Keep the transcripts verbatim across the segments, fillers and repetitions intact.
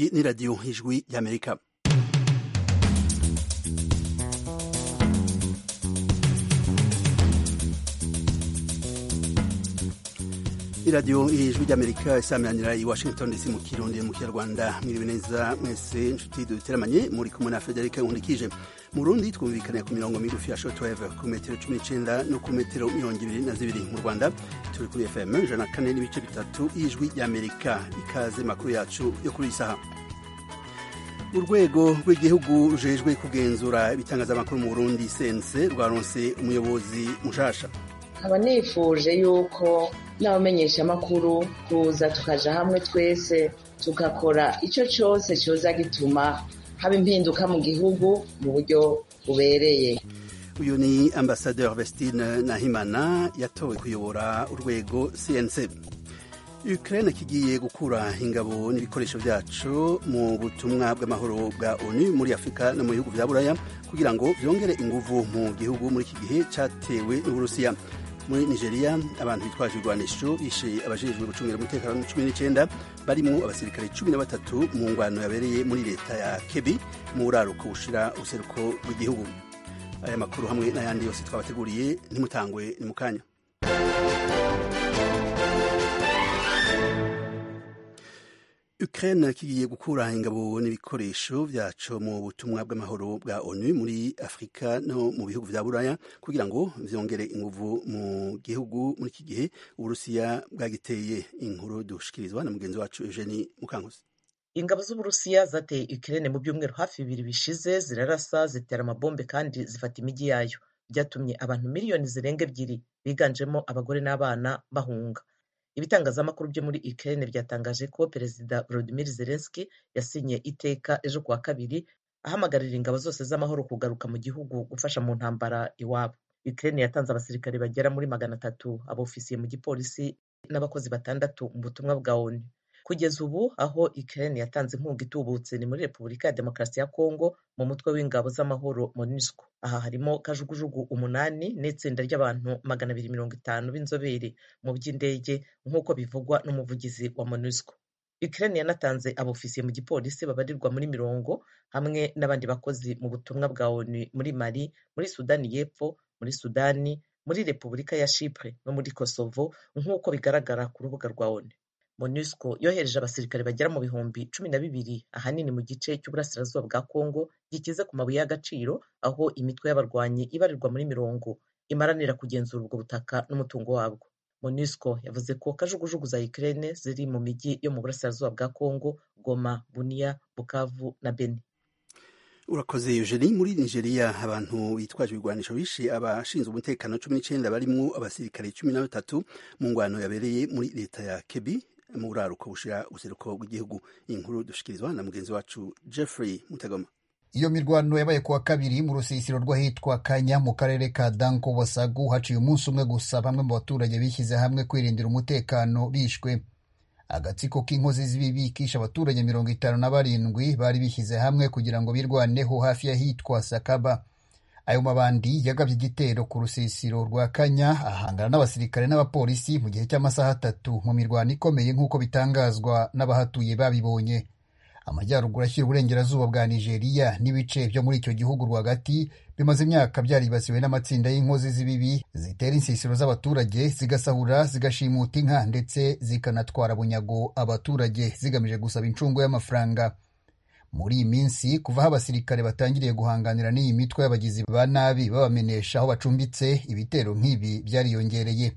Iyi ni radiyo ijwi y'Amerika. iradiyo ijwi ry'Amerika isameranira i Washington D C mu Kirundi mu Kinyarwanda. Mwiriwe neza mwese inshuti duteramanye, muri kumwe na Frederic Nkundikije. Mu Burundi twumvikana ku mirongo migufi ya shortwave ku metero cumi n'icenda no ku metero mirongo ibiri na zibiri. Mu Rwanda turi kuri F M ijana na kane n'ibice bitatu y'ijwi ry'Amerika. Ikaze makuru yacu yo kuri isaha. Urwego rw'igihugu rujejwe kugenzura ibitangazamakuru mu Burundi C N C rwaronse umuyobozi mushasha. Aba nifuje yuko n'abamenyesha makuru kuza tukaja hamwe twese tukakora ico cyose cyoza gituma haba impinduka mu gihugu mu buryo bubereye. Uyu ni Ambassadeur Vestine Nahimana yatowe kuyobora urwego C N C. Ukraine kigiye gukura ingabo n'ibikoresho byacu mu butumwa bw'amahoro bwa ONU muri Afrika no mu bihugu vya Buraya kugira ngo vyongere inguvu mu gihugu muri iki gihe catewe n'Uburusiya. Muri Nigeria abantu bitwaje irwanisho bishe abajejwe gucungira umutekano cumi n'icenda barimwo abasirikare cumi na batatu mu ngwano yabereye muri leta ya Kebbi mu buraruko bushira useruko bw'igihugu. Aya makuru hamwe n'ayandi yose twabateguriye ntimutangwe ni mukanya. Ukraine kigiye gukura ingabo n'ibikoresho vyaco mu butumwa bw'amahoro bwa ONU muri Afrika no mu bihugu vya Buraya kugira ngo vyongere inguvu mu gihugu muri iki gihe Uburusiya bwagiteye. Inkuru dushikirizwa na mugenzi wacu Eugenie Mukankusi. Ingabo z'Uburusiya zateye Ukraine mu byumweru hafi bibiri bishize, zirarasa, zitera amabombe kandi zifata imijyi yayo, byatumye abantu miliyoni zirenga ebyiri biganjemo abagore n'abana bahunga. Ibitangazamakuru byo muri Ukraine byatangaje ko Perezida Volodymyr Zelensky yasinye iteka ejo kuwa kabiri ahamagarira ingabo zose z'amahoro kugaruka mu gihugu gufasha mu ntambara iwabo. Ukraine yatanze abasirikare bagera muri magana atatu, abofisiye mu gipolisi n'abakozi batandatu mu butumwa bwa ONU. Kugeza ubu aho Ukraine yatanze inkunga itubutse ni muri Repubulika ya Demokarasi ya Kongo mu mutwe w'ingabo z'amahoro MONUSCO. Aha harimo kajugujugu umunani n'itsinda ry'abantu magana abiri mirongo itanu b'inzobere mu by'indege nk'uko bivugwa n'umuvugizi wa MONUSCO. Ukraine yanatanze abofisiye mu gipolisi babarirwa muri mirongo hamwe n'abandi bakozi mu butumwa bwa ONU muri Mali, muri Sudani y'Epfo, muri Sudani, muri Repubulika ya Chypre no muri Kosovo nk'uko bigaragara ku rubuga rwa ONU. MONUSCO yohereje abasirikare bagera mu bihumbi cumi na bibiri ahanini mu gice cy'uburasirazuba bwa Kongo gikize ku mabuye y'agaciro, aho imitwe y'abarwanyi ibarirwa muri mirongo imaranira kugenzura ubwo butaka n'umutungo wabwo. MONUSCO yavuze ko kajugujugu za Ukraine ziri mu mijyi yo mu burasirazuba bwa Kongo, Goma, Bunia, Bukavu na Beni. Urakoze Eugenie. Muri Nigeria abantu bitwaje ibigwanisho bishe abashinzwe umutekano cumi n'icenda barimwo abasirikare cumi na batatu mu ngwano yabereye muri leta ya Kebbi mu buraruko bushira useruko bw'igihugu. Inkuru dushikirizwa na mugenzi wacu Jeffrey Mutegoma. Iyo mirwano yabaye kuwa kabiri mu rusisiro rw'ahitwa Kanya mu karere ka Danko Bosagu. Haciye umunsi umwe gusa bamwe mu baturage bishyize hamwe kwirindira umutekano bishwe. Agatsiko k'inkozi z'ibibi kisha abaturage mirongo itanu na barindwi bari bishyize hamwe kugira ngo birwaneho hafi y'ahitwa Sakaba. Ayo mabandi yagabye igitero ku rusisiro rwa Kanya ahangana n'abasirikare n'abapolisi mu gihe cy'amasaha atatu mu mirwano ikomeye nk'uko bitangazwa n'abahatuye babibonye. Amajyaruguru ashyira uburengerazuba bwa Nigeria n'ibice byo muri icyo gihugu rwagati bimaze imyaka byaribasiwe n'amatsinda y'inkozi z'ibibi zitera insisiro z'abaturage, zigasahura, zigashimuta inka ndetse zikanatwara bunyago abaturage zigamije gusaba incungu y'amafaranga. Muri iyi minsi kuva aho abasirikare batangiriye guhanganira n'iyi mitwe y'abagizi ba nabi babamenesha aho bacumbitse, ibitero nk'ibi byariyongereye.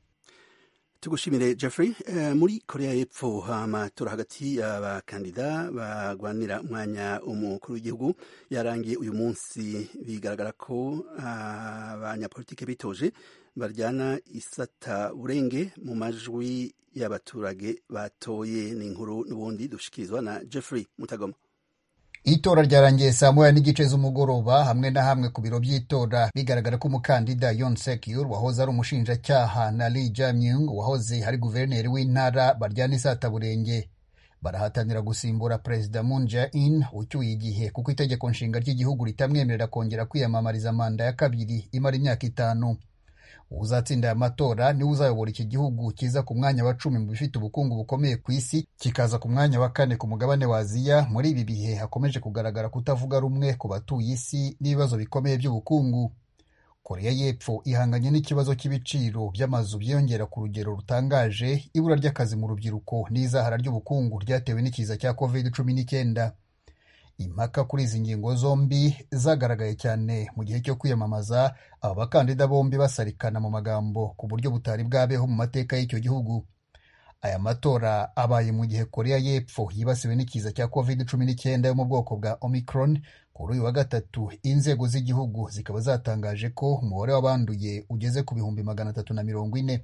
Tugushimire Jeffrey. Uh, muri Korea y'Epfo amatora hagati y'abakandida bagwanira umwanya umukuru w'igihugu yarangiye uyu munsi. Bigaragara ko abanyapolitike uh, bitoje baryana isata burenge mu majwi y'abaturage batoye. Ni inkuru n'ubundi dushikirizwa na Jeffrey Mutagoma. Itora ryarangiye saa moya n'igice z'umugoroba hamwe na hamwe ku biro by'itora. Bigaragara ko umukandida Yoon Sek-yeol wahoze ari umushinjacyaha na Lee Jae-myung wahoze ari guverineri w'intara baryana isata burenge. Barahatanira gusimbura Perezida Moon Jae-in ucyuye igihe kuko itegeko nshinga ry'igihugu ritamwemerera kongera kwiyamamariza manda ya kabiri imara imyaka itanu. uzatsinda aya matora niwe uzayobora iki gihugu kiza ku mwanya wa cumi mu bifite ubukungu bukomeye ku isi, kikaza ku mwanya wa kane ku mugabane wa Aziya. Muri ibi bihe hakomeje kugaragara kutavuga rumwe ku batuye isi n'ibibazo bikomeye by'ubukungu. Korea y'Epfo ihanganye n'ikibazo cy'ibiciro by'amazu byiyongera ku rugero rutangaje, ibura ry'akazi mu rubyiruko n'izahara ry'ubukungu ryatewe n'ikiza cya covid cumi n'icyenda. Impaka kuri izi ngingo zombi zagaragaye cyane mu gihe cyo kwiyamamaza, aba bakandida bombi basarikana mu magambo ku buryo butari bwabeho mu mateka y'icyo gihugu. Aya matora abaye mu gihe Korea y'Epfo yibasiwe n'ikiza cya covid cumi n'icyenda yo mu bwoko bwa Omicron. Kuri uyu wa gatatu inzego z'igihugu zikaba zatangaje ko umubare w'abanduye ugeze ku bihumbi magana atatu na mirongo ine.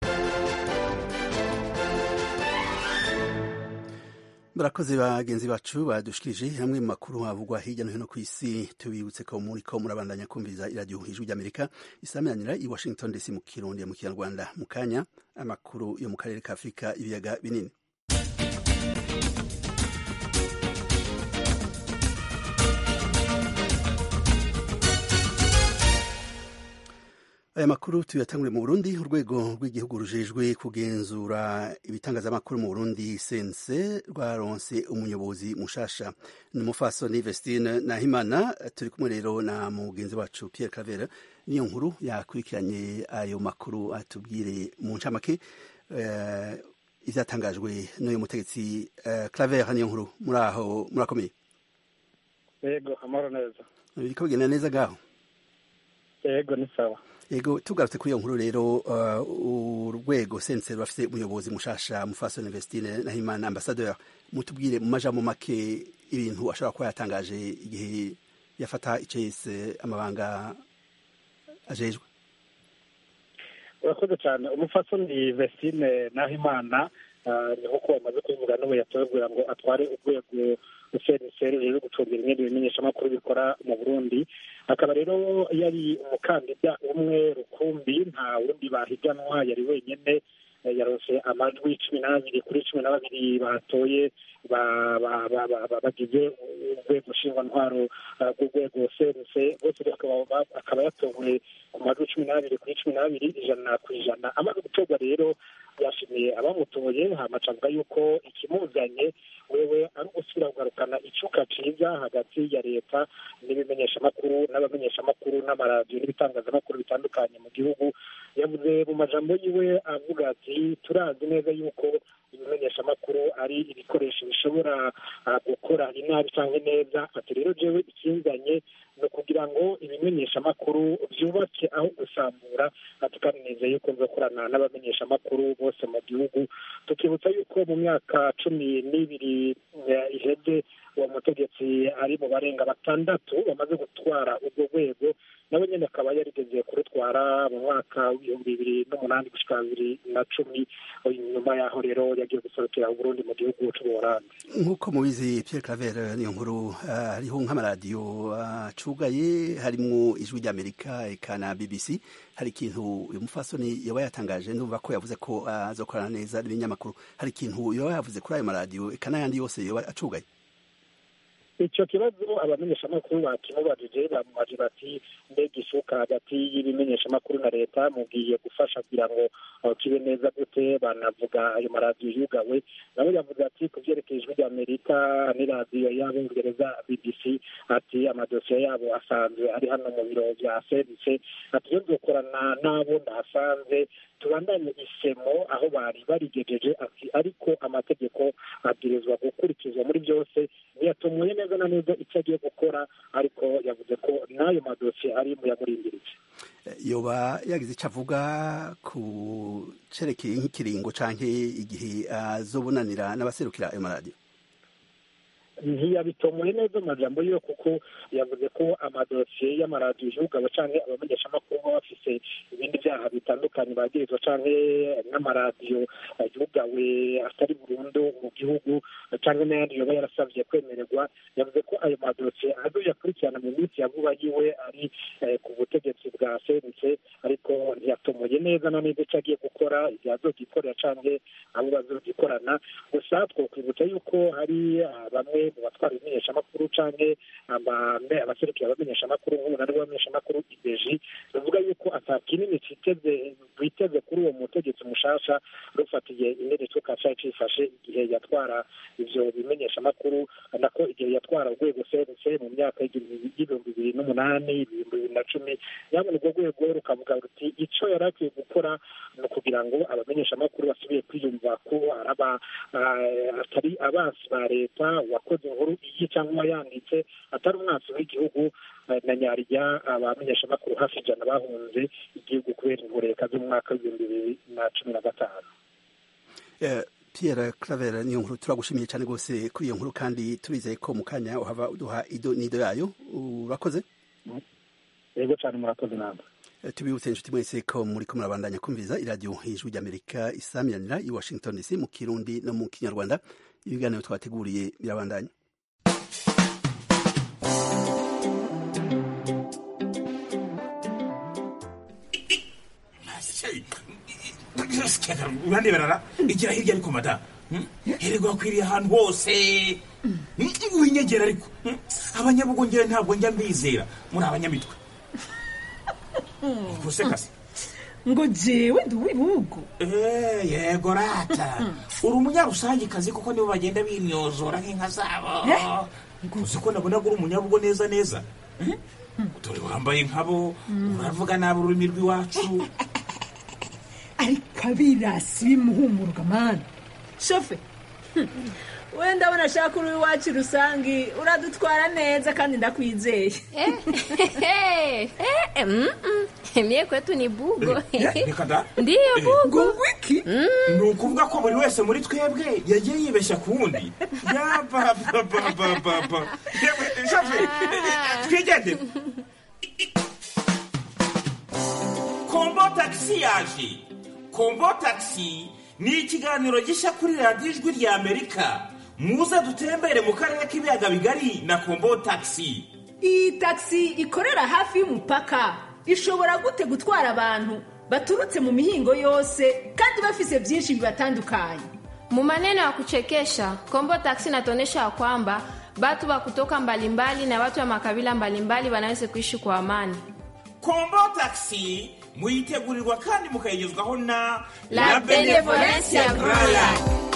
Barakoze bagenzi bacu badushikirije hamwe mu makuru havugwa hirya no hino ku isi. Tubibutse ko muri ko murabandanya kumviriza iradiyo Ijwi ry'Amerika isameranira i Washington D C mu Kirundi mu Kinyarwanda. Mu kanya amakuru yo mu karere ka Afurika ibiyaga binini. Aya makuru tuyatangure mu Burundi. Urwego rw'igihugu rujejwe kugenzura ibitangazamakuru mu Burundi C N C rwaronse umuyobozi mushasha, ni umufasoni Vestine Nahimana. Turi kumwe rero na mugenzi wacu Pierre Claver niyo nkuru yakurikiranye ayo makuru, atubwire mu ncamake uh, ivyatangajwe n'uyu mutegetsi. uh, Claver niyo nkuru, muraho murakomeye? Yego, amahoro neza. Biriko bigenda neza gaho? Yego, ni sawa. Yego, tugarutse kuri iyo nkuru rero, uh, urwego C N C rwafise umuyobozi mushasha mufasoni Vestine Nahimana, ambassadeur. Mutubwire mu majambo make ibintu ashobora kuba yatangaje igihe yafata icese amabanga ajejwe. Urakoze cyane. Umufasoni Vestine Nahimana ni uko bamaze kubivuga n'ubu yatorewe ngo atware urwego C N C rero gucungira ibindi bimenyeshamakuru bikora mu Burundi. Akaba rero yari umukandida umwe rukumbi, nta wundi bahiganwa, yari wenyene. Yarose amajwi cumi n'abiri kuri cumi na babiri batoye bagize urwego nshingwantwaro rw'urwego C N C. Bose akaba yatowe ku majwi cumi n'abiri kuri cumi n'abiri, ijana ku ijana. Amaze gutorwa rero yashimiye abamutoye, hamaca avuga yuko ikimuzanye wewe ari ugusubira kugarukana icuka ciza hagati ya leta n'ibimenyeshamakuru n'abamenyeshamakuru n'amaradiyo n'ibitangazamakuru bitandukanye mu gihugu. Yavuze mu majambo yiwe avuga ati turazi neza yuko ibimenyeshamakuru ari ibikoresho bishobora gukora inabi cyangwa neza. Ati rero jewe ikinzanye no kugira ngo ibimenyeshamakuru byubake aho gusambura. Ati kandi nizeye yuko nzokorana n'abamenyeshamakuru bose mu gihugu. Tukibutsa yuko mu myaka cumi n'ibiri iheze uwo mutegetsi ari mu barenga batandatu bamaze gutwara urwo rwego, nawe nyine akaba yarigeze kurutwara mu mwaka w'ibihumbi bibiri n'umunani gushika bibiri na cumi. Nyuma yaho rero yagiye gusorokera Uburundi mu gihugu c'Ubuholandi. Nk'uko mubizi Pierre Claver, niyo nkuru hariho uh, nk'amaradiyo acugaye uh, harimwo Ijwi ry'Amerika eka na B B C. Hari ikintu uyu mufasoni yaba yatangaje, ndumva ko yavuze ko azokorana uh, neza n'ibinyamakuru. Hari ikintu yaba yavuze kuri ayo maradiyo eka n'ayandi yose yaba acugaye? Icyo kibazo abamenyeshamakuru bakimubajije bamubaje bati mbega ishuka hagati y'ibimenyeshamakuru na leta mugiye gufasha kugira ngo kibe neza gute? Banavuga ayo maradiyo yugawe. Nawe yavuze ati ku byerekeye Ijwi ry'Amerika n'iradiyo y'Abongereza B B C, ati amadosiye yabo asanzwe ari hano mu biro bya C N C. Ati iyo dukorana n'abo ndahasanze tubandanye isemo aho bari barigejeje. Ati ariko amategeko abwirizwa gukurikizwa muri byose. Ntiyatumuye neza na neza icyo agiye gukora, ariko yavuze ko n'ayo madosiye ari mu yamurindiriye. Yoba yagize icyo avuga ku cerekeye nk'ikiringo canke igihe azobonanira n'abaserukira ayo maradiyo? Ntiyabitomoye neza amajambo yiwe, kuko yavuze ko amadosiye y'amaradiyo yugawe canke abamenyeshamakuru baba bafise ibindi vyaha bitandukanye bagirizwa, canke n'amaradiyo yugawe atari burundu mu gihugu, canke n'ayandi yoba yarasavye kwemererwa. Yavuze ko ayo madosiye azoyakurikirana mu minsi ya vuba yiwe ari ku butegetsi bwa C N C, ariko ntiyatomoye neza na neza ico agiye gukora, ivyo azogikorera canke abo bazogikorana. Gusa twokwibutsa yuko hari bamwe mu batwara ibimenyeshamakuru canke abaserukira abamenyeshamakuru nk'umunani w'abamenyeshamakuru ibeji bivuga yuko ata kinini kiteze biteze kuri uwo mutegetsi mushasha rufatiye ingene icuka cari cifashe igihe yatwara ivyo bimenyeshamakuru nako igihe yatwara urwego C N C mu myaka y'ibihumbi bibiri n'umunani ibihumbi bibiri na cumi yabona urwo rwego rukavuga ruti ico yari akwiye gukora ni ukugira ngo abamenyeshamakuru basubiye kwiyumva ko araba atari abansi ba leta wakoze inkuru iyi cyangwa yanditse atari umwansi w'igihugu na nyarya abamenyeshamakuru hafi ijana bahunze igihugu kubera ingoreka z'umwaka w'ibihumbi bibiri na cumi na gatanu. Pierre Claver, niyo nkuru turagushimiye cyane rwose kuri iyo nkuru kandi turizeye ko mu kanya uhava uduha ido nido yayo. Urakoze. Yego cyane murakoze namwe. Tubibutse inshuti mwese ko muri ko murabandanya kumviza iradiyo Ijwi ry'Amerika isamiranira i Washington D C mu Kirundi no mu Kinyarwanda. Ibiganiro twateguriye birabandanya. urande barara igira hirya ariko mada herego akwiriye ahantu hose winyegera ariko abanyabugo ngere ntabwo njya mbizera muri abanyamitwe gusekase ngo jewe ndi wibugo eh yego rata uri umunyarusangi kazi kuko nibo bagenda bimyozora nk'inka zabo uzi ko nabona uri umunyabugo neza neza dore wambaye nkabo uravuga nabi ururimi rw'iwacu ariko abirasi bimuhumuruka mani shofe wenda abona ashaka uri iwacu rusangi uradutwara neza kandi ndakwizeye. Mie kwetu ni bugo. Ndiyo bugo wiki ni ukuvuga ko buri wese muri twebwe yagiye yibeshya ku wundi. Yapapapapapa shofe twigende Kombo taxi yaje. Kombo taxi ni ikiganiro gishya kuri radiyo Ijwi ry'Amerika. Muze dutembere mu karere k'ibiyaga bigari na Kombo taxi. Iyi taxi ikorera hafi y'umupaka. Ishobora gute gutwara abantu baturutse mu mihingo yose kandi bafise byinshi bibatandukanye. Mu maneno ya kuchekesha, Kombo taxi inatuonyesha kwamba watu wa kutoka mbalimbali na watu wa makabila mbalimbali wanaweza kuishi kwa amani. Kombo taxi muyitegurirwa kandi mukayigezwaho na La Benevolencia Royal.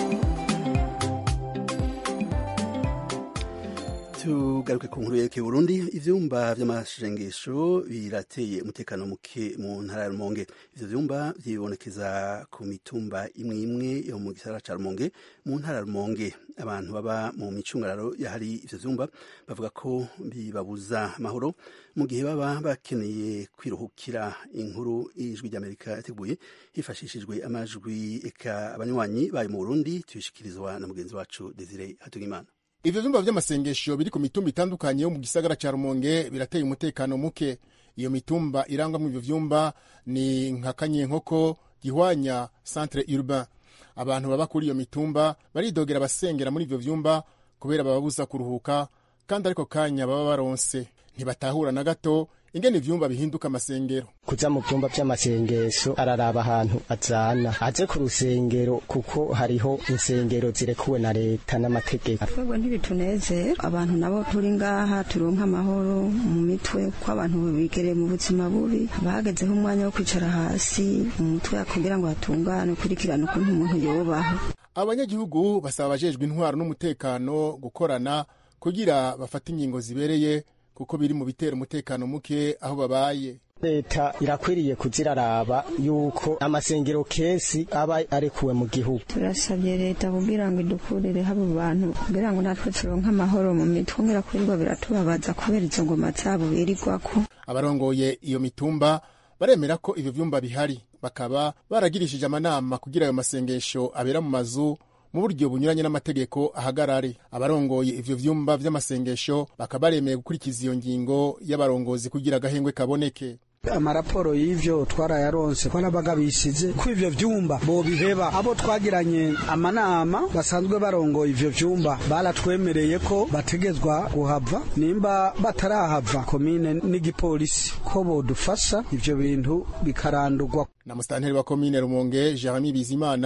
Tugaruke ku nkuru yerekeye Burundi. Ivyumba vy'amashengesho birateye umutekano muke mu ntara ya Rumonge. Ivyo vyumba vyibonekeza ku mitumba imwe imwe yo mu gisagara ca Rumonge mu ntara ya Rumonge. Abantu baba mu micungararo yahari ivyo vyumba bavuga ko bibabuza amahoro mu gihe baba bakeneye kwiruhukira. Inkuru Ijwi ry'Amerika yateguye hifashishijwe amajwi eka abanywanyi bayo mu Burundi tuyishikirizwa na mugenzi wacu Desire Hatungimana. Ivyo vyumba vy'amasengesho biri ku mitumba itandukanye yo mu gisagara ca Rumonge birateye umutekano muke. Iyo mitumba irangwa mu ivyo vyumba ni nka Kanyenkoko, Gihwanya, Centre Urbain. Abantu baba kuri iyo mitumba baridogera basengera muri ivyo vyumba kubera bababuza kuruhuka kandi ariko kanya baba baronse. Ntibatahura na gato ingene ivyumba bihinduka amasengero. Kuza mu vyumba vy'amasengesho araraba ahantu azana aje ku rusengero kuko hariho insengero zirekuwe na leta n'amategeko. Twebwe ntibitunezera abantu nabo turi ngaha turonka amahoro mu mitwe ko abantu bigereye mu buzima bubi bagezeho umwanya wo kwicara hasi mu mutwe kugira ngo hatungane ukurikirana ukuntu umuntu yobaho. Abanyagihugu basaba abajejwe intwaro n'umutekano gukorana kugira bafate ingingo zibereye kuko biri mu bitera umutekano muke aho babaye. Leta irakwiriye kuziraraba yuko amasengero kesi aba arekuwe mu gihugu. Turasabye leta kugira ngo idukurire habo bantu kugira ngo natwe turonke amahoro mu mitwe ngira kwirirwa biratubabaza kubera izo ngoma zabo birirwako. Abarongoye iyo mitumba baremera ko ivyo vyumba bihari bakaba baragirishije amanama kugira ayo masengesho abera mu mazu mu buryo bunyuranye n'amategeko ahagarare. Abarongoye ivyo vyumba vy'amasengesho bakabaremeye gukurikiza iyo ngingo y'abarongozi kugira agahengwe kaboneke. Amaraporo y'ivyo twarayaronse ko nabagabishize ko ivyo vyumba bo biheba. Abo twagiranye amanama basanzwe barongoye ivyo vyumba baratwemereye ko bategezwa guhava nimba batarahava komine n'igipolisi ko bodufasha ivyo bintu bikarandurwa. Na mustanteri wa komine Rumonge Jeremy Bizimana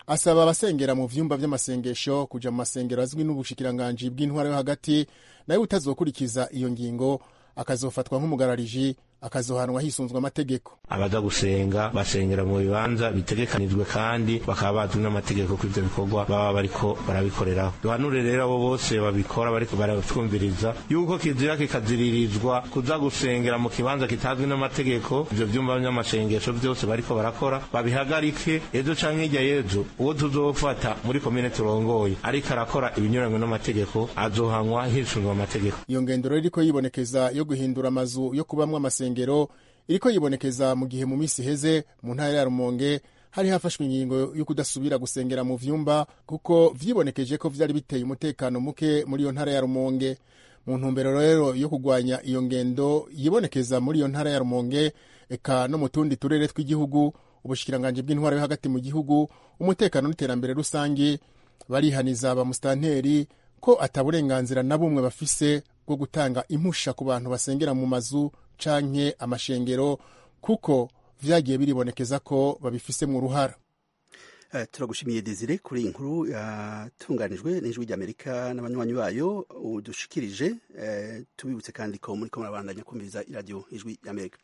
asaba abasengera mu vyumba vy'amasengesho kuja mu masengero azwi n'ubushikiranganji bw'intwaro yo hagati, nayo utazokurikiza iyo ngingo akazofatwa nk'umugarariji, akazohanwa hisunzwe amategeko. Abaza gusenga basengera mu bibanza bitegekanijwe kandi bakaba bazwi n'amategeko ko ivyo bikorwa baba bariko barabikoreraho. Duhanure rero abo bose babikora bariko baratwumviriza yuko kizira kikaziririzwa kuza gusengera mu kibanza kitazwi n'amategeko. Ivyo vyumba by'amasengesho byose bariko barakora babihagarike, ejo canke hirya y'ejo uwo tuzofata muri komine turongoye ariko arakora ibinyuranywe n'amategeko azohanwa hisunzwe amategeko. Iyo ngendo rero iriko yibonekeza yo guhindura amazu yo kubamwo amasengero iriko yibonekeza mu gihe mu misi heze mu ntara ya Rumonge hari hafashwe ingingo yo kudasubira gusengera mu vyumba kuko vyibonekeje ko vyari biteye umutekano muke muri iyo ntara ya Rumonge. Mu ntumbero rero yo kugwanya iyo ngendo yibonekeza muri iyo ntara ya Rumonge eka no mu tundi turere tw'igihugu, ubushikiranganje bw'intwaro yo hagati mu gihugu, umutekano n'iterambere rusangi barihaniza ba mustanteri ko ataburenganzira na bumwe bafise bwo gutanga impusha ku bantu basengera mu mazu canke amashengero kuko vyagiye biribonekeza ko babifisemwo uruhara. Uh, turagushimiye Desire kuri inkuru yatunganijwe n'ijwi ry'Amerika n'abanywanyi bayo udushikirije. Uh, tubibutse kandi ko muri ko murabandanya kumviriza iradio ijwi ry'Amerika.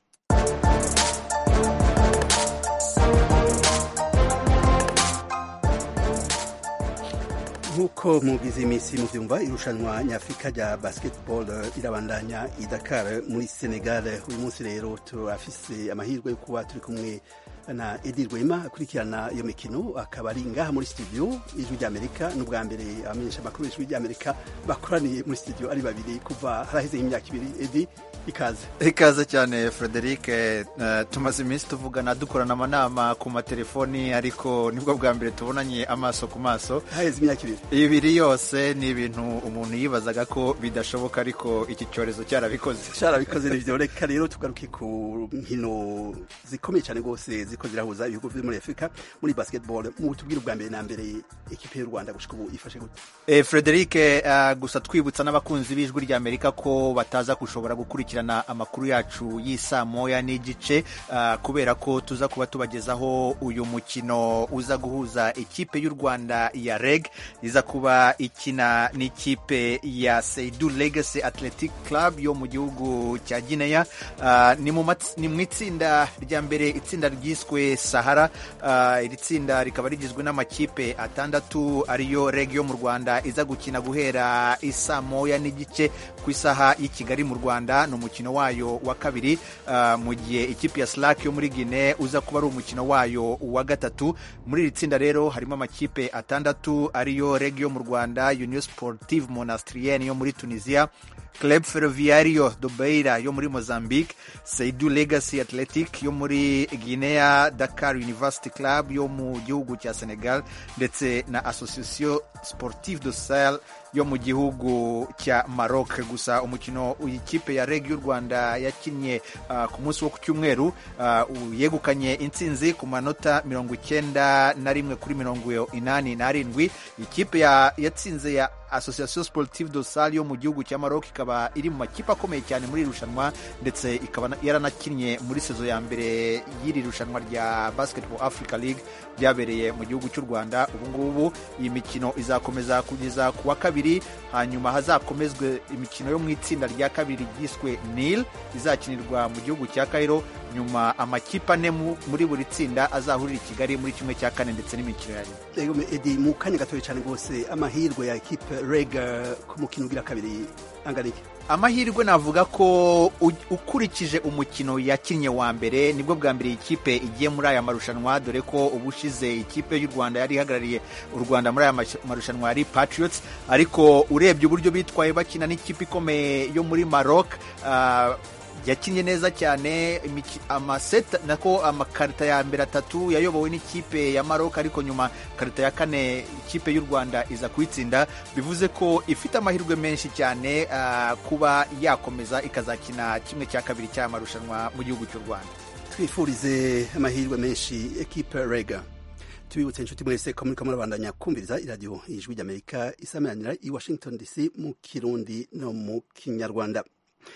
Nkuko mugize imisi mu vyumva irushanwa nyafrika rya basketball irabandanya i Dakar muri Senegal. Uyu munsi rero turafise amahirwe yo kuba turi kumwe na Edi Rwema akurikirana iyo mikino, akaba ari ngaha muri studio ijwi ry'Amerika. N'ubwa mbere abamenyesha amakuru y'ijwi ry'Amerika bakoraniye muri studio ari babiri kuva haraheze imyaka ibiri. Edi, ikaze. Ikaze cyane Frederic. Uh, tumaze iminsi tuvugana dukorana amanama ku matelefoni, ariko nibwo bwa mbere tubonanye amaso ku maso. Haheze imyaka ibiri ibiri yose ni ibintu umuntu yibazaga ko bidashoboka, ariko iki cyorezo cyarabikoze cyarabikoze nivyo. Reka rero tugaruke ku nkino zikomeye cyane gose ziko zirahuza ibihugu byo muri Afrika muri basketball. Mu tubwira ubwa mbere na mbere ekipe y'u Rwanda gushika ubu ifashe gute? Eh, Frederic, uh, gusa twibutsa n'abakunzi b'ijwi ry'Amerika ko bataza kushobora gukurikirana amakuru yacu y'isa moya n'igice uh, kubera ko tuza kuba tubagezaho uyu mukino uza guhuza ikipe y'u Rwanda ya R E G iza kuba ikina n'ikipe ya Seydou Legacy Athletic Club yo mu gihugu cya Guinea. Uh, ni mu ni mu itsinda rya mbere, itsinda ryiswe Sahara. Uh, iri tsinda rikaba rigizwe n'amakipe atandatu ariyo R E G yo mu Rwanda iza gukina guhera isa moya n'igice ku isaha y'i Kigali mu Rwanda. Ni umukino wayo wa kabiri, uh, mu gihe ikipe ya Slack yo muri Guinea uza kuba ari umukino wayo wa gatatu. Muri iri tsinda rero harimo amakipe atandatu ariyo R E G yo mu Rwanda, Union Sportive Monastrienne yo muri Tunisia, Club Ferroviario do Beira yo muri Mozambique, Seydou Legacy Athletic yo muri Guinea, Dakar University Club yo mu gihugu cya Senegal, ndetse na Association Sportive do Sahel yo mu gihugu cya Maroc. Gusa umukino ikipe ya R E G y'u Rwanda yakinnye uh, ku munsi wo ku cyumweru uh, yegukanye intsinzi ku manota mirongo icyenda na rimwe kuri mirongo inani n'arindwi. Ikipe ya yatsinze ya Association Sportive do Sahel yo mu gihugu cya Maroc ikaba iri mu makipe akomeye cyane muri irushanwa, ndetse ikaba yaranakinnye muri sezo ya mbere y'iri rushanwa rya Basketball Africa League ryabereye mu gihugu cy'u Rwanda. Ubu ngubu iyi mikino izakomeza kugeza ku wa kabiri, hanyuma hazakomezwe imikino yo mu itsinda rya kabiri ryiswe Nil izakinirwa mu gihugu cya Cairo. Nyuma amakipe ane muri buri tsinda azahurira i Kigali muri kimwe cya kane ndetse n'imikino ya rimwe. Edi, mu kanya gatoya cyane rwose amahirwe ya ekipe R E G ku mukino ugira kabiri angarike? Amahirwe navuga ko ukurikije umukino yakinnye wa mbere, nibwo bwa mbere ikipe igiye muri aya marushanwa, dore ko ubushize ikipe y'u Rwanda yari ihagarariye u Rwanda muri aya marushanwa yari Patriots, ariko urebye uburyo bitwaye bakina n'ikipe ikomeye yo muri Maroc, uh, yakinnye neza cyane. Amaseta nako amakarita ya mbere atatu yayobowe n'ikipe ya Maroc, ariko nyuma karita ya kane ikipe y'u Rwanda iza kuyitsinda, bivuze ko ifite amahirwe menshi cyane uh, kuba yakomeza ikazakina kimwe cya kabiri cy'aya marushanwa mu gihugu cy'u Rwanda. Twifurize amahirwe menshi ekipe R E G. Tubibutse inshuti mwese ko muriko murabandanya kumviriza iradio ijwi ry'Amerika isameranira i Washington D C mu Kirundi no mu Kinyarwanda.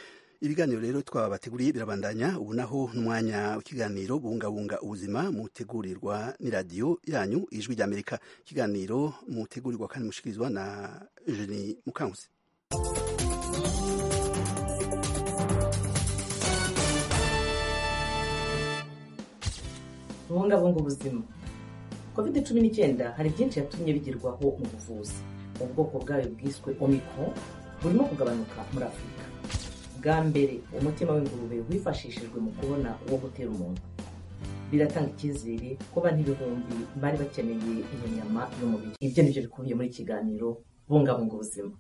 ibiganiro rero twabateguriye birabandanya ubu naho n'umwanya w'ikiganiro bungabunga ubuzima mutegurirwa n'iradiyo yanyu ijwi ry'Amerika. Ikiganiro mutegurirwa kandi mushikirizwa na Eugenie Mukankusi. Bungabunga ubuzima. covid cumi n'icyenda hari byinshi yatumye bigerwaho mu buvuzi. Ubwoko bwayo bwiswe Omicron burimo kugabanuka muri Afurika. Bwa mbere umutima w'ingurube wifashishijwe mu kubona uwo gutera umuntu. Biratanga icyizere ko abantu ibihumbi bari bakeneye iyo nyama y'umubiri. Ibyo nibyo bikubiye muri kiganiro bungabunga ubuzima.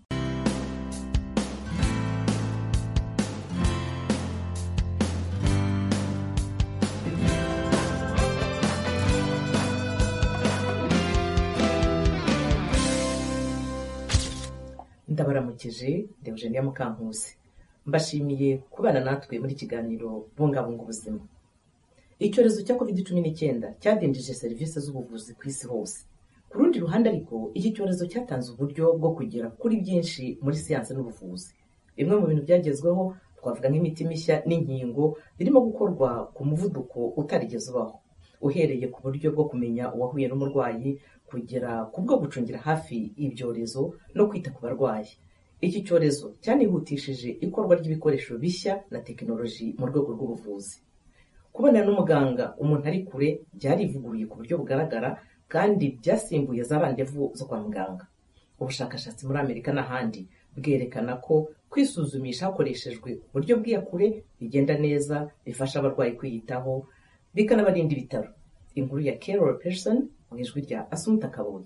Ndabaramukije Eugenie Mukankusi. Mbashimiye kubana natwe muri kiganiro bungabunga ubuzima. Icyorezo cya covid cumi n'icyenda cyadindije serivisi z'ubuvuzi ku isi hose. Ku rundi ruhande ariko iki cyorezo cyatanze uburyo bwo kugera kuri byinshi muri siyansi n'ubuvuzi. Bimwe mu bintu byagezweho twavuga nk'imiti mishya n'inkingo birimo gukorwa ku muvuduko utarigeze ubaho, uhereye ku buryo bwo kumenya uwahuye n'umurwayi kugera ku bwo gucungira hafi ibyorezo no kwita ku barwayi. Iki cyorezo cyanihutishije ikorwa ry'ibikoresho bishya na tekinoloji mu rwego rw'ubuvuzi. Kubona n'umuganga umuntu ari kure byarivuguruye ku buryo bugaragara kandi byasimbuye za randevu zo kwa muganga. Ubushakashatsi muri Amerika n'ahandi bwerekana ko kwisuzumisha hakoreshejwe uburyo bw'iyakure bigenda neza, bifasha abarwayi kwiyitaho bikanabarinda ibitaro. Inkuru ya Carol Pearson mu ijwi rya Asumta Kaboyi.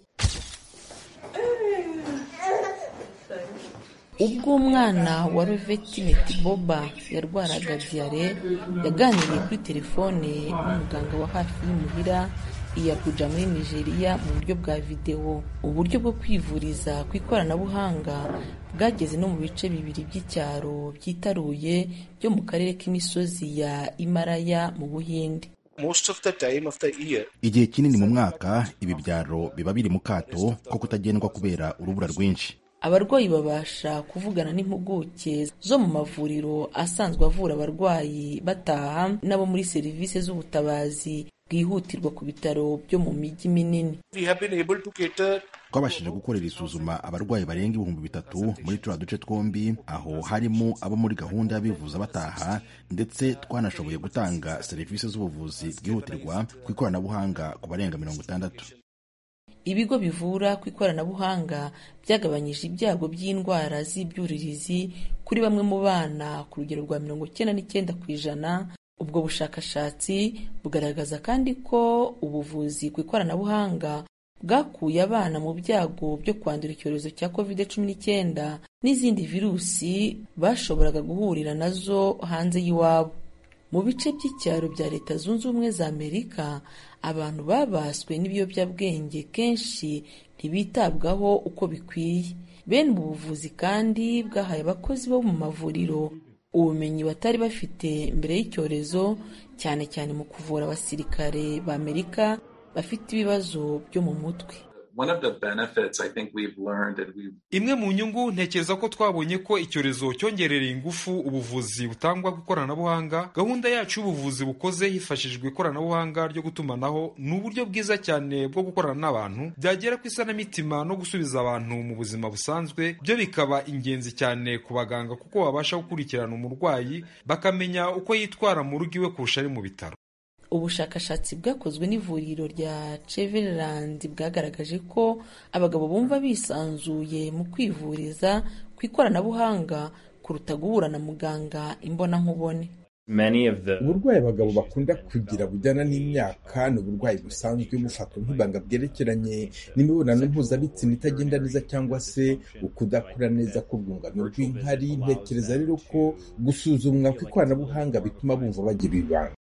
Ubwo umwana wa Roveti Metiboba yarwaraga diare yaganiriye kuri telefone n'umuganga wa hafi y'imuhira i Abuja muri Nigeria mu buryo bwa video. Uburyo bwo kwivuriza ku ikoranabuhanga bwageze no mu bice bibiri by'icyaro byitaruye byo mu karere k'imisozi ya Himalaya mu Buhinde. Most of the time of the year. Igihe kinini mu mwaka ibi byaro biba biri mu kato ko kutagendwa kubera urubura rwinshi. Abarwayi babasha kuvugana n'impuguke zo mu mavuriro asanzwe avura abarwayi bataha nabo muri serivisi z'ubutabazi bwihutirwa ku bitaro byo mu mijyi minini. We have been able to cater twabashije gukorera isuzuma abarwayi barenga ibihumbi bitatu muri turiya duce twombi, aho harimo abo muri gahunda y'abivuza bataha, ndetse twanashoboye gutanga serivisi z'ubuvuzi bwihutirwa ku ikoranabuhanga ku barenga mirongo itandatu. Ibigo bivura ku ikoranabuhanga byagabanyije ibyago by'indwara z'ibyuririzi kuri bamwe mu bana ku rugero rwa mirongo icyenda n'icyenda ku ijana. Ubwo bushakashatsi bugaragaza kandi ko ubuvuzi ku ikoranabuhanga bwakuye abana mu byago byo kwandura icyorezo cya covid cumi n'icyenda n'izindi virusi bashoboraga guhurira nazo hanze y'iwabo. Mu bice by'icyaro bya Leta Zunze Ubumwe za Amerika, abantu babaswe n'ibiyobyabwenge kenshi ntibitabwaho uko bikwiye. Bene ubu buvuzi kandi bwahaye abakozi bo mu mavuriro ubumenyi batari bafite mbere y'icyorezo, cyane cyane mu kuvura abasirikare ba Amerika bafite ibibazo byo mu mutwe. One of the benefits I think we've learned and we Imwe mu nyungu ntekereza ko twabonye ko icyorezo cyongerereye ingufu ubuvuzi butangwa ku ikoranabuhanga. Gahunda yacu y'ubuvuzi bukoze hifashishijwe ikoranabuhanga ryo gutumanaho ni uburyo bwiza cyane bwo gukorana n'abantu, byagera ku isanamitima no gusubiza abantu mu buzima busanzwe. Byo bikaba ingenzi cyane ku baganga kuko babasha gukurikirana umurwayi bakamenya uko yitwara mu rugo iwe kurusha ari mu bitaro. Ubushakashatsi bwakozwe n'ivuriro rya Cleveland bwagaragaje ko abagabo bumva bisanzuye mu kwivuriza ku ikoranabuhanga kuruta guhura na muganga imbonankubone. Uburwayi abagabo bakunda kugira bujyana n'imyaka ni uburwayi busanzwe bufatwa nk'ibanga bwerekeranye n'imibonano mpuzabitsina itagenda neza cyangwa se ukudakura neza k'urwungano rw'inkari. Ntekereza rero ko gusuzumwa ku ikoranabuhanga bituma bumva bagira ibanga.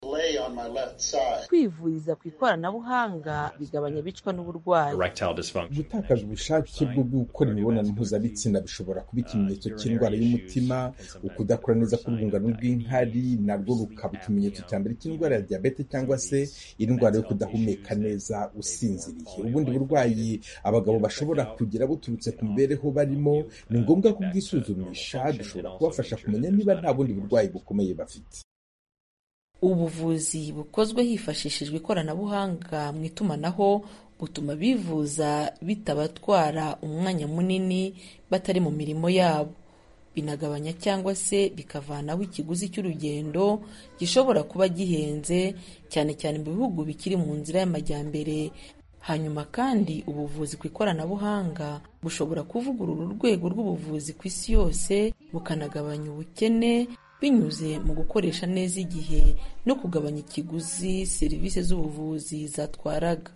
kwivuriza ku ikoranabuhanga bigabanya abicwa n'uburwayi. gutakaza ubushake bwo gukora imibonano mpuzabitsina bishobora kuba ikimenyetso cy'indwara y'umutima. ukudakora neza k'urwungano rw'inkari narwo rukaba ikimenyetso cya mbere cy'indwara ya diyabete cyangwa se indwara yo kudahumeka neza usinziriye. ubundi burwayi abagabo bashobora kugira buturutse ku mibereho barimo, ni ngombwa kubwisuzumisha. dushobora kubafasha kumenya niba nta bundi burwayi bukomeye bafite. ubuvuzi bukozwe hifashishijwe ikoranabuhanga mu itumanaho butuma bivuza bitabatwara umwanya munini batari mu mirimo yabo. binagabanya cyangwa se bikavanaho ikiguzi cy'urugendo gishobora kuba gihenze, cyane cyane mu bihugu bikiri mu nzira y'amajyambere. hanyuma kandi ubuvuzi ku ikoranabuhanga bushobora kuvugurura urwego rw'ubuvuzi ku isi yose, bukanagabanya ubukene binyuze mu gukoresha neza igihe no kugabanya ikiguzi serivisi z'ubuvuzi zatwaraga.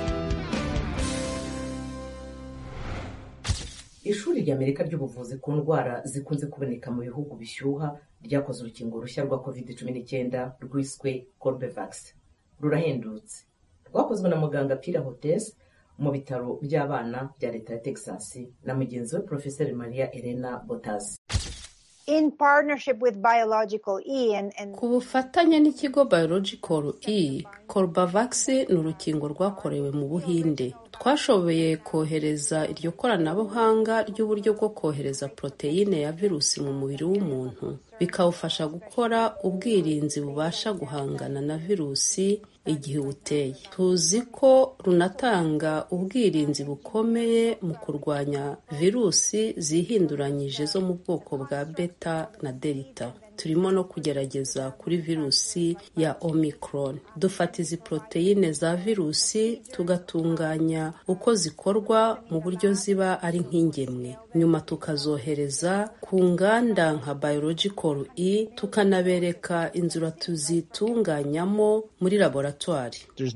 ishuri ry'Amerika ry'ubuvuzi ku ndwara zikunze kuboneka mu bihugu bishyuha ryakoze urukingo rushya rwa covid cumi n'icyenda rwiswe Corbevax. rurahendutse, rwakozwe na muganga Pira Hotez mu bitaro by'abana bya leta ya Texas na mugenzi we Profeseri Maria Elena Botas. In partnership with Biological E and, and... ku bufatanye n'ikigo Biological E, Corbavax ni urukingo rwakorewe mu Buhinde. Twashoboye kohereza iryo koranabuhanga ry'uburyo bwo kohereza proteine ya virusi mu mubiri w'umuntu, bikawufasha gukora ubwirinzi bubasha guhangana na virusi igihe uteye. Tuzi ko runatanga ubwirinzi bukomeye mu kurwanya virusi zihinduranyije zo mu bwoko bwa beta na delta. Turimo no kugerageza kuri virusi ya Omicron. Dufata izi proteine za virusi tugatunganya uko zikorwa mu buryo ziba ari nk'ingemwe, nyuma tukazohereza ku nganda nka Biological E, tukanabereka inzira tuzitunganyamo muri laboratoire.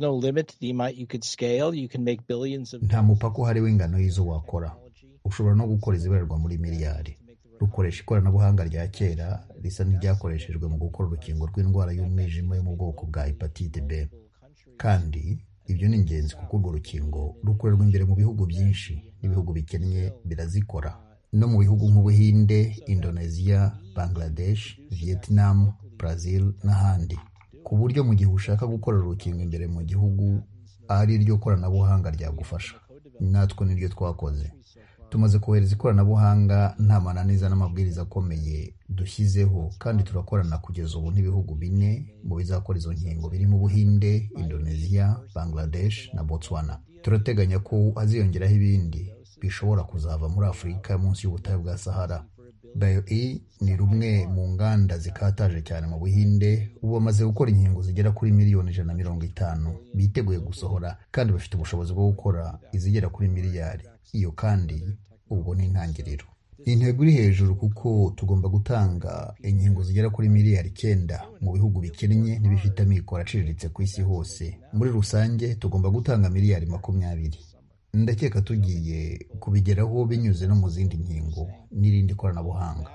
Nta mupaka uhari w'ingano y'izo wakora. Ushobora no gukora izibarirwa muri miliyari. Rukoresha ikoranabuhanga rya kera risa n'iryakoreshejwe mu gukora urukingo rw'indwara y'umwijima yo mu bwoko bwa hepatite B. Kandi ibyo ni ingenzi kuko urwo rukingo rukorerwa imbere mu bihugu byinshi, n'ibihugu bikennye birazikora. No mu bihugu nk'Ubuhinde, Indonesia, Bangladesh, Vietnam, Brazil n'ahandi. Ku buryo mu gihe ushaka gukora urukingo imbere mu gihugu ari iryo koranabuhanga ryagufasha. Natwe niryo twakoze. Tumaze kohereza ikoranabuhanga nta mananiza n'amabwiriza akomeye dushyizeho, kandi turakorana kugeza ubu n'ibihugu bine mu bizakora izo nkingo biri mu Buhinde, Indonesia, Bangladesh na Botswana. Turateganya ko haziyongeraho ibindi bishobora kuzava muri Afurika munsi y'ubutayu bwa Sahara. BioE ni rumwe mu nganda zikataje cyane mu Buhinde, ubu bamaze gukora inkingo zigera kuri miliyoni ijana na mirongo itanu biteguye gusohora, kandi bafite ubushobozi bwo gukora izigera kuri miliyari. Iyo kandi ubwo ni intangiriro. Intego iri hejuru kuko tugomba gutanga inkingo zigera kuri miliyari icyenda mu bihugu bikennye n'ibifite amikoro aciriritse ku isi hose. Muri rusange tugomba gutanga miliyari makumyabiri. Ndakeka tugiye kubigeraho binyuze no mu zindi nkingo n'irindi koranabuhanga.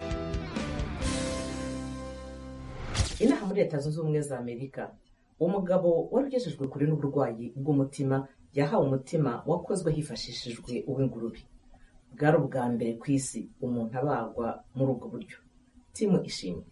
Inaha muri Leta Zunze Ubumwe za Amerika, umugabo wari ugejejwe kure n'uburwayi bw'umutima yahawe umutima wakozwe hifashishijwe uw'ingurube. Bwari ubwa mbere ku isi umuntu abagwa muri ubwo buryo. Timu Ishimwe.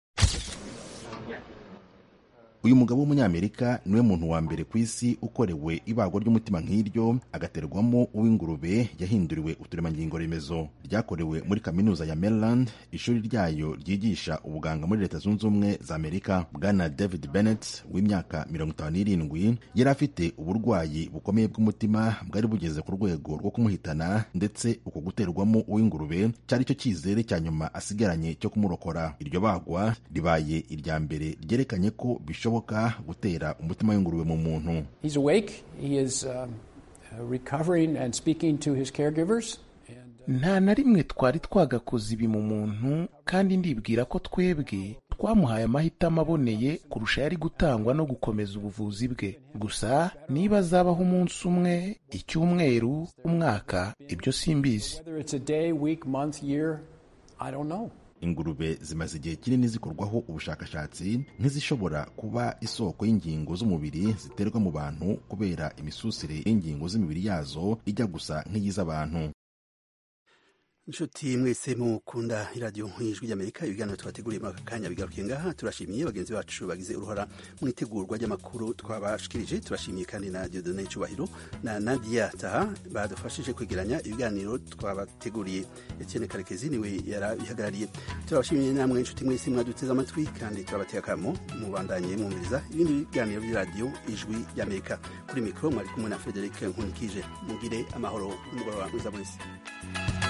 Uyu mugabo w'umunyamerika niwe muntu wa mbere ku isi ukorewe ibagwa ry'umutima nk'iryo, agaterwamo uw'ingurube yahinduriwe uturemangingo remezo. Ryakorewe muri kaminuza ya Maryland, ishuri ryayo ryigisha ubuganga muri Leta Zunze Ubumwe za Amerika. Bwana David Bennett w'imyaka mirongo itanu n'irindwi yari afite uburwayi bukomeye bw'umutima bwari bugeze ku rwego rwo kumuhitana, ndetse uko guterwamo uw'ingurube cyari cyo cyizere cya nyuma asigaranye cyo kumurokora. Iryo bagwa ribaye irya mbere ryerekanye ko bishoboka gutera umutima w'ingurube mu muntu. He's awake. He is uh, recovering and speaking to his caregivers. Nta na rimwe twari twagakoze ibi mu muntu, kandi ndibwira ko twebwe twamuhaye amahitamo aboneye kurusha yari gutangwa no gukomeza ubuvuzi bwe. Gusa niba azabaho umunsi umwe, icyumweru, umwaka, ibyo simbizi. Whether it's a day, week, month, year, I don't know. ingurube zimaze igihe kinini zikorwaho ubushakashatsi nk'izishobora kuba isoko y'ingingo z'umubiri ziterwa mu bantu kubera imisusire y'ingingo z'imibiri yazo ijya gusa nk'iy'iz'abantu. inshuti mwese mukunda iradiyo nk'ijwi ry'amerika ibiganiro twateguriye muri aka kanya bigarukiye ngaha. turashimiye bagenzi bacu bagize uruhara mu itegurwa ry'amakuru twabashikirije. turashimiye kandi na Dieudonné Cyubahiro na Nadia Taha badufashije kwegeranya ibiganiro twabateguriye. Etienne Karekezi niwe yarabihagarariye. turabashimiye namwe inshuti mwese mwaduteze amatwi kandi turabateye akamo mubandanye mwumviriza ibindi biganiro by'iradiyo ijwi ry'amerika. kuri mikoro mwari kumwe na Frederic Nkunikije. mugire amahoro n'umugoroba mwiza mwese.